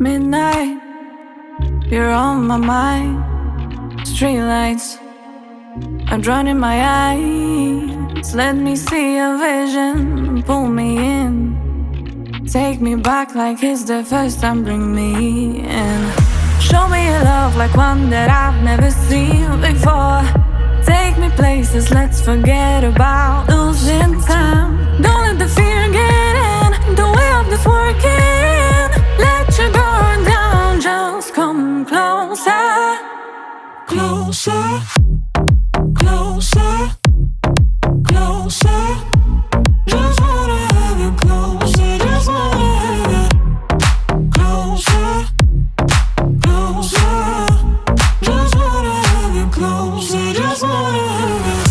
Midnight, you're on my mind. Streetlights are drowning my eyes. Let me see a vision, pull me in. Take me back like it's the first time, bring me in. Show me a love like one that I've never seen before. Take me places, let's forget about losing time. Don't let the fear get in, the way of this working. Let your guard down, just come closer. Closer, closer, closer. Just wanna have you closer, just wanna have you closer, closer. Just wanna have you closer, just wanna have you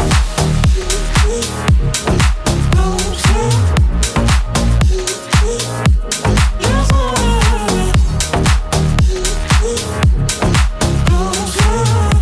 closer. Just wanna have you closer.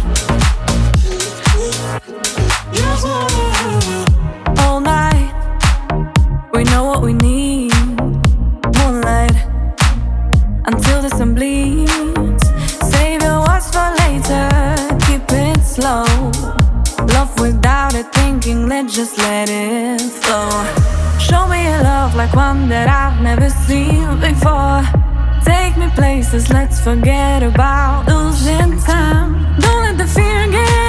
Just wanna have you all night. We know what we need. Moonlight until the sun bleeds. Save your words for later. Keep it slow. Love without it thinking. Let's just let it flow. Show me a love like one that I've never seen before. Take me places. Let's forget about losing time. Don't let the fear get